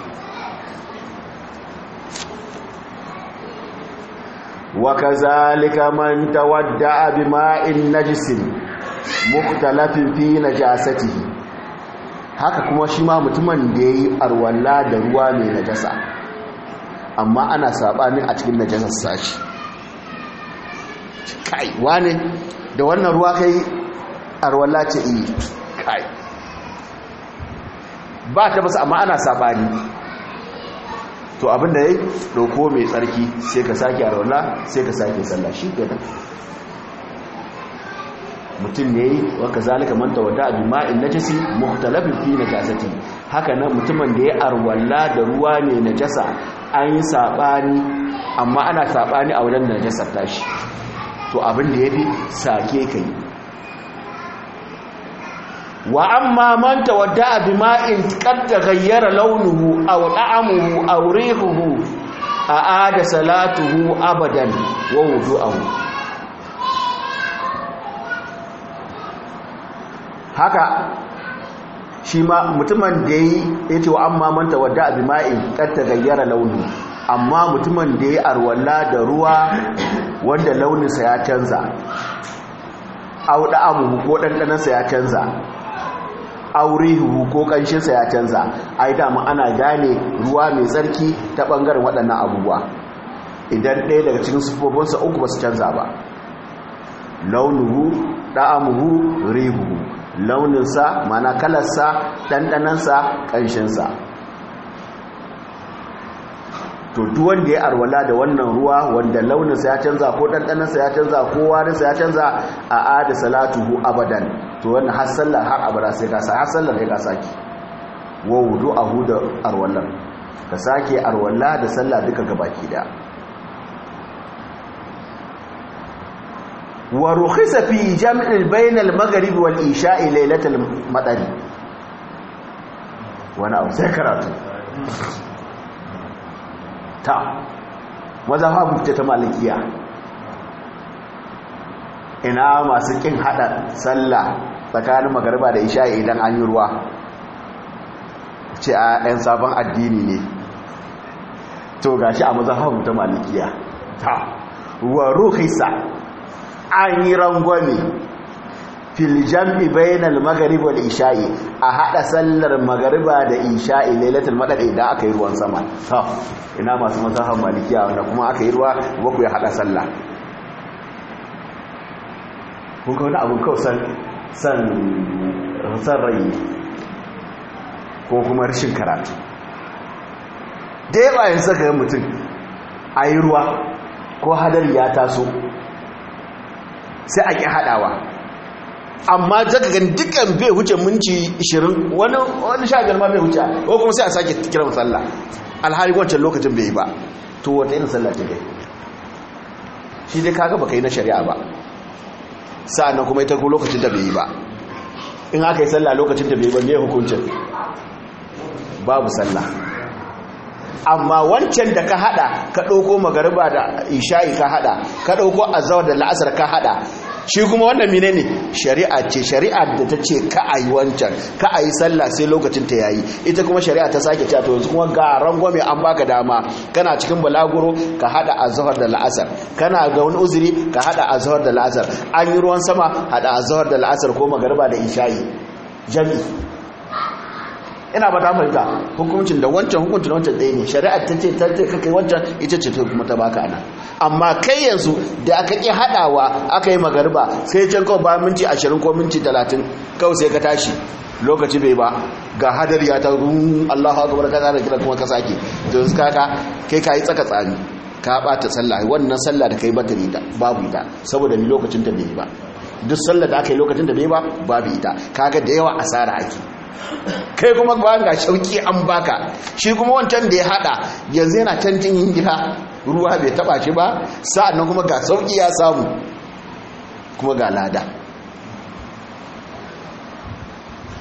wa kazalika man tawadda'a bima'in najisin mukhtalafin fi najasatihi haka kuma shi ma mutumin da yayi arwalla da ruwa mai najasa amma ana sabani a cikin najasar sashi kai wane da wannan ruwa kai arwalla ce yi kai ba ta basu amma ana sabani to abinda yayi dauko mai tsarki sai ka sake arwalla sai ka sake sallah shi kenan mutum ne wa kazalika man tawadda bi ma'in najasi mukhtalafin fi najasati haka nan mutumin da ya arwalla da ruwa ne najasa an yi sabani amma ana sabani a wajen najasar tashi to abin da yafi sake kai wa amma man tawadda bi ma'in qad taghayyara launuhu aw da'amuhu aw rihuhu aada salatuhu abadan wa wudu'uhu haka shi ma mutumin da ya ce wa amma man tawadda bi ma'in qad taghayyara launu amma mutumin da ya arwalla da ruwa wanda launinsa ya canza aw da'amuhu ko dandanansa ya canza aurihu ko kanshinsa ya canza ai dama ana gane ruwa mai tsarki ta bangaren waɗannan abubuwa idan ɗaya daga cikin sifofinsa uku ba su canza ba launuhu da'amuhu rihuhu launinsa mana kalarsa ɗanɗanansa ƙanshinsa to duwanda ya arwala da wannan ruwa wanda launinsa ya canza ko ɗanɗanansa ya canza ko warinsa ya canza a ada salatuhu abadan to wannan har sallar har abada sai ka sa har sallar kai ka saki wa wudu'ahu da arwallar ka sake arwalla da sallah duka gabaki da wa rukhisa fi jam'il bainal maghrib wal isha'i laylatal madari wana au sai karatu ta mazhabu ta malikiya ina masu kin hada sallah tsakanin magriba da isha'i idan an yi ruwa ce a ɗan sabon addini ne to gashi a mazhabu ta malikiya ta wa rukhisa an yi rangwame fil jam'i bainal maghrib wal isha'i a hada sallar magriba da isha'i lailatul madad idan aka yi ruwan sama to ina masu mazhaban malikiya wanda kuma aka yi ruwa ba ku ya hada sallah kun ga wani abun kawai san san san rai ko kuma rashin karatu da yawa yin saka mutum a yi ruwa ko hadari ya taso sai a ƙi haɗawa amma zaka gani dukkan bai wuce minti ishirin wani wani sha biyar ma bai wuce ko kuma sai a sake kiran sallah alhali wancan lokacin bai yi ba to wata irin sallah ce dai shi dai kaga baka yi na shari'a ba sa'annan kuma ita ko lokacin da bai yi ba in aka yi sallah lokacin da bai yi ba me hukuncin babu sallah amma wancan da ka hada ka dauko magariba da isha'i ka hada ka dauko azhar da la'asar ka hada shi kuma wannan menene shari'a ce shari'a da ta ce ka ayi wancan ka ayi sallah sai lokacin ta yayi ita kuma shari'a ta sake cewa to yanzu kuma ga rangwame an baka dama kana cikin balaguro ka hada azhar da la'asar kana ga wani uzuri ka hada azhar da la'asar an yi ruwan sama hada azhar da la'asar ko magariba da isha'i jami'i ina ba ta fahimta hukuncin da wancan hukuncin wancan ɗaya ne shari'ar ta ce ta ce kai wancan ita ce ta kuma ta baka ana amma kai yanzu da aka ƙi haɗawa aka yi magariba sai can kawai ba minti ashirin ko minti talatin kawai sai ka tashi lokaci bai ba ga hadari ya ta run Allahu akbar ka tsara kira kuma ka sake to yanzu kaka kai ka yi tsaka tsani ka ɓata sallah wannan sallah da kai ba ta ita babu ita saboda ni lokacin ta bai ba duk sallah da aka yi lokacin da bai ba babu ita kaga da yawa asara ake kai kuma ba ga shauki an baka shi kuma wancan da ya hada yanzu yana canjin yin gida ruwa bai taba shi ba sa'annan kuma ga sauki ya samu kuma ga lada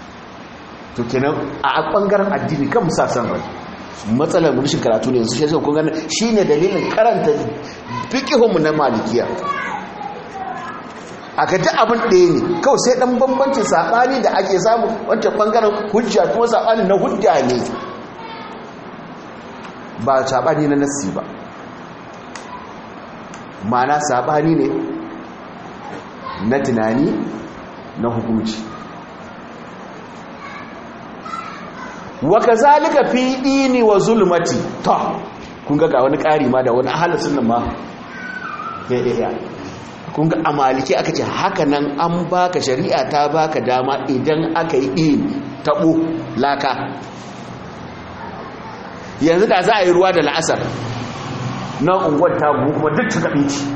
to kenan a bangaren addini kan musa san rai matsalar rashin karatu ne yanzu shi kun gane shine dalilin karanta fiqhun na malikiya aka duk abin ɗaya ne kawai sai ɗan bambancin saɓani da ake samu wancan ɓangaren hujja kuma saɓani na hujja ne ba saɓani na nassi ba ma'ana saɓani ne na tunani na hukunci wa kazalika fi dini wa zulmati to kun ga wani ƙari ma da wani ahalin sunna ma ya ya kun ga amaliki aka ce haka nan an baka shari'a ta baka dama idan aka yi ɗin taɓo laka yanzu da za a yi ruwa da la'asar na unguwar tagu kuma duk ta kaɓe ci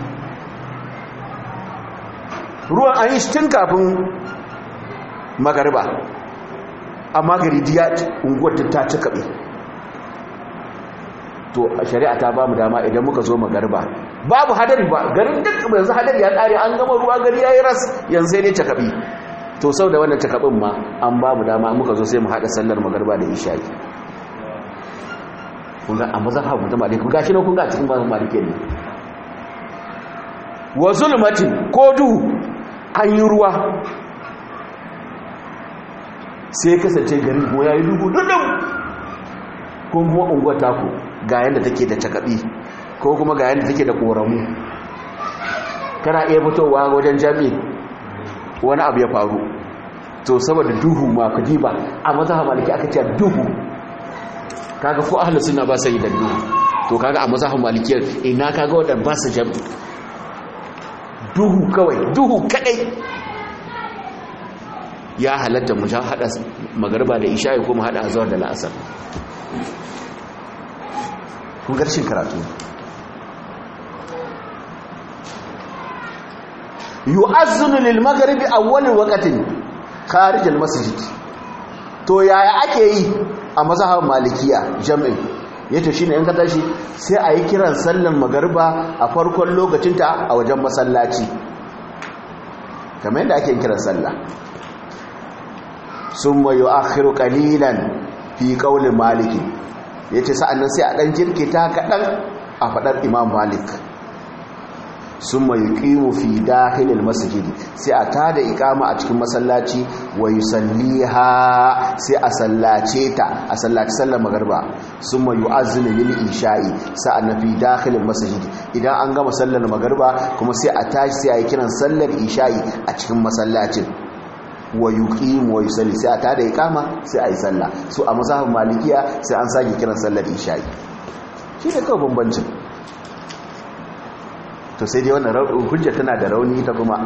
ruwan an yi shi tun kafin magariba amma gari diya unguwar ta ci kaɓe to a shari'a ta ba mu dama idan muka zo magariba babu hadari ba garin duk yanzu hadari ya kare an gama ruwa gari yayi ras yanzu sai ne takabi to sau da wannan takabin ma an ba mu dama muka zo sai mu hada sallar magariba da isha'i kun ga amma za ka hukunta maliki kun ga shi ne kun ga cikin ba maliki ne wa zulmatin ko duhu an yi ruwa sai kasance garin ko yayi duhu dudum kun kuma unguwar taku ga yanda take da takabi ko kuma ga yanda take da koramu kana iya fitowa wajen jami wani abu ya faru to saboda duhu ma ku diba a mazhab maliki aka ce duhu kaga ko ahlus sunna ba sai da duhu to kaga a mazhab maliki ina kaga wadan ba su jami duhu kawai duhu kadai ya halatta mu sha hada magriba da isha'i ko mu hada azhar da la'asar kun garshin karatu yu'azzinu lil maghribi awwal waqtin kharij al masjid to yaya ake yi a mazhabin malikiya jami'i yace shine in ka tashi sai a yi kiran sallan magriba a farkon lokacin ta a wajen masallaci kamar yadda ake kiran sallah summa yu'akhiru qalilan fi qawli maliki yace sa'annan sai a dan jirkita kadan a fadar imam malik summa yuqimu fi dakhilil masjid sai a tada iqama a cikin masallaci wa yusalliha sai a sallace ta a sallaci sallar magriba summa yu'azzinu lil isha'i sa'annan fi dakhilil masjid idan an gama sallar magriba kuma sai a tashi sai a yi kiran sallar isha'i a cikin masallacin wa yuqimu wa yusalli sai a tada iqama sai a yi sallah so a mazhabin malikiya sai an sake kiran sallar isha'i shine kawai bambancin to sai dai wannan hujja tana da rauni ta kuma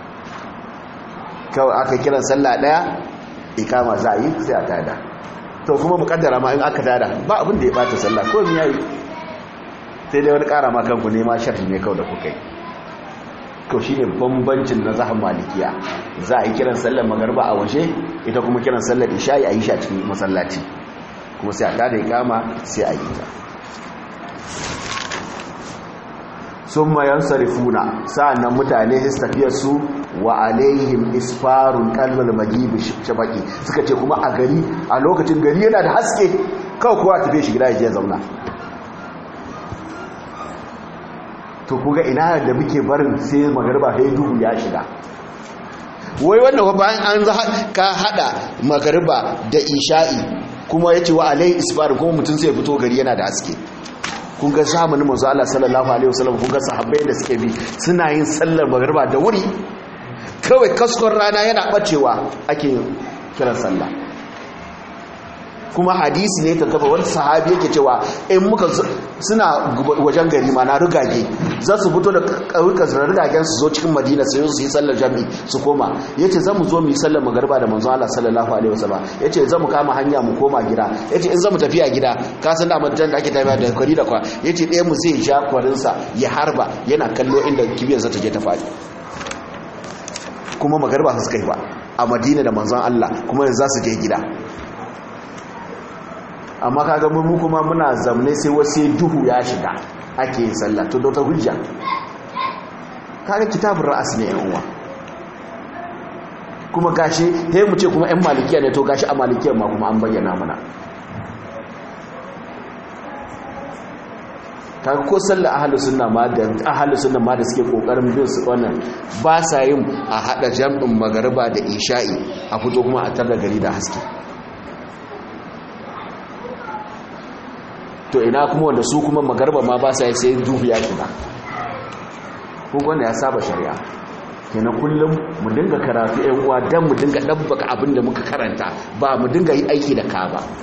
kawai aka kiran sallah daya ikama za a yi sai a tada to kuma mukaddara ma in aka tada ba abin da ya bata sallah ko me yayi sai dai wani kara ma kanku ne ma sharri ne kawai da kuka yi to shine bambancin na zahar malikiya za a yi kiran sallar magariba a waje ita kuma kiran sallar isha'i a yi shi a cikin masallaci kuma sai a tada ikama sai a yi ta sun mayan sarifuna sa'annan mutane histafiyarsu wa alaihim isfarun kalmar magibi shabaki suka ce kuma a gari a lokacin gari yana da haske kawai kuwa tafe shi gida ya je zauna to kuga ina da muke barin sai magariba sai duhu ya shiga wai wannan bayan an ka hada magariba da isha'i kuma yace wa alaihi isfarun kuma mutum sai fito gari yana da haske kun ga zamanin manzo Allah sallallahu alaihi wasallam kun ga sahabbai da suke bi suna yin sallar magriba da wuri kawai kaskon rana yana bacewa ake kiran sallah kuma hadisi ne ta gaba wani sahabi yake cewa in muka suna wajen gari ma na rugage za su fito da ƙauyukan su rugagen su zo cikin madina su yi sallar jami'i su koma yace za mu zo mu yi sallar magariba da manzo Allah sallallahu alaihi wasallam yace za mu kama hanya mu koma gida yace in za mu tafi a gida ka san da mutan da ake tafiya da kwari da kwa yace ɗaya mu zai ja kwarin sa ya harba yana kallo inda kibiyar sa ta je ta faɗi kuma magariba su kai ba a madina da manzon Allah kuma za su je gida amma kaga mu kuma muna zamne sai wasu duhu ya shiga ake yin sallah to da hujja kaga kitabun ra'as ne yan uwa kuma gashi he mu ce kuma ƴan malikiya ne to gashi a malikiyar ma kuma an bayyana mana kaga ko sallar ahlus sunna ma da ahlus sunna ma da suke kokarin bin su wannan ba sa yin a hada jam'in magariba da isha'i a fito kuma a tarda gari da haske to ina kuma wanda su kuma magariba ma ba sa yi sai duhu ya shiga ko wanda ya saba shari'a kenan kullum mu dinga karatu ɗan uwa dan mu dinga dabbaka abin da muka karanta ba mu dinga yi aiki da ka ba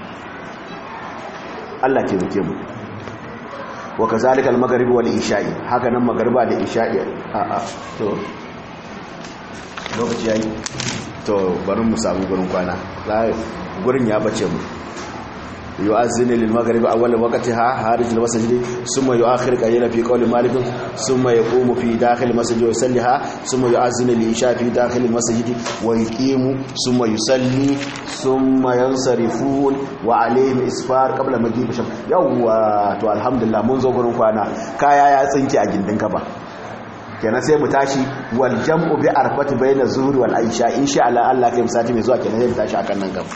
Allah ke muke mu wa kazalika al-maghrib wal isha'i haka nan magriba da isha'i a a to lokaci yayi to bari mu samu gurin kwana gurin ya bace mu yu'azzinu lil maghrib awwal waqtiha harij al masjid thumma yu'akhir qayyana fi qawli malik thumma yaqumu fi dakhil al masjid wa yusalliha thumma yu'azzinu lil isha fi dakhil al masjid wa yuqimu thumma yusalli thumma yansarifun wa alayhim isfar qabla maghrib sham yawa to alhamdulillah mun zo gurin kwana kaya ya tsinki a gindin ka ba kenan sai mu tashi wal jam'u bi arfati bayna zuhri wal isha insha Allah Allah kai musati mai zuwa kenan sai mu tashi akan nan gaba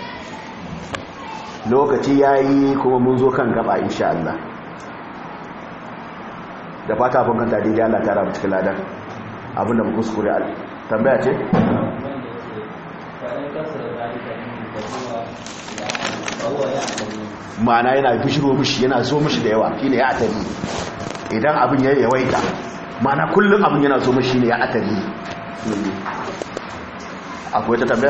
lokaci yayi kuma mun zo kan gaba insha Allah da fata kun kanta dai Allah ta rabu cikin ladan abinda mu kuskure al tambaya ce ma'ana yana bishiro mishi yana zo mishi da yawa shine ya atari idan abin ya yawaita ma'ana kullum abin yana zo mishi ne ya atari akwai ta tambaya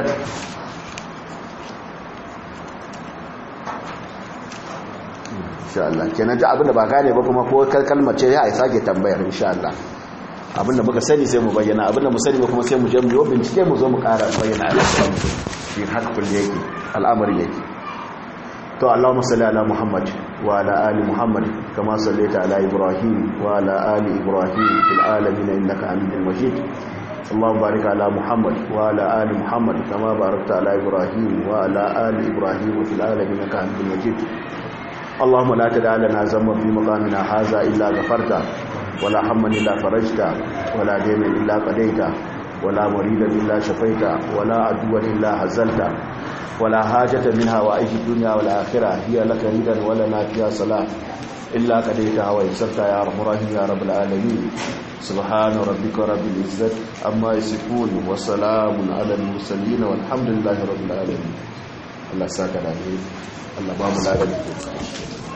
insha Allah kenan ta abinda ba gane ba kuma ko kalmar ce ya sake tambayar insha Allah abinda muka sani sai mu bayyana abinda mu sani ba kuma sai mu je mu yi bincike mu zo mu ƙara bayyana al'amarin shi haka kullu yake al'amari yake to Allahumma salli ala Muhammad wa ala ali Muhammad kama sallaita ala Ibrahim wa ala ali Ibrahim fil alamin innaka Hamidul Majid اللهم بارك على محمد وعلى آل محمد كما باركت على إبراهيم وعلى آل إبراهيم في العالمين إنك حميد مجيد اللهم لا تدع لنا ذنبا في مقامنا هذا إلا غفرته ولا هما إلا فرجته ولا دينا إلا قضيته ولا مريدا إلا شفيته ولا عدوا إلا هزلته ولا حاجة منها وأي الدنيا والآخرة هي لك ردا ولنا فيها صلاة إلا قضيتها ويسرتها يا رب الراحمين يا رب العالمين سبحان ربك رب العزة أما يصفون وسلام على المرسلين والحمد لله رب العالمين الله ساكن عليه الله بام العالمين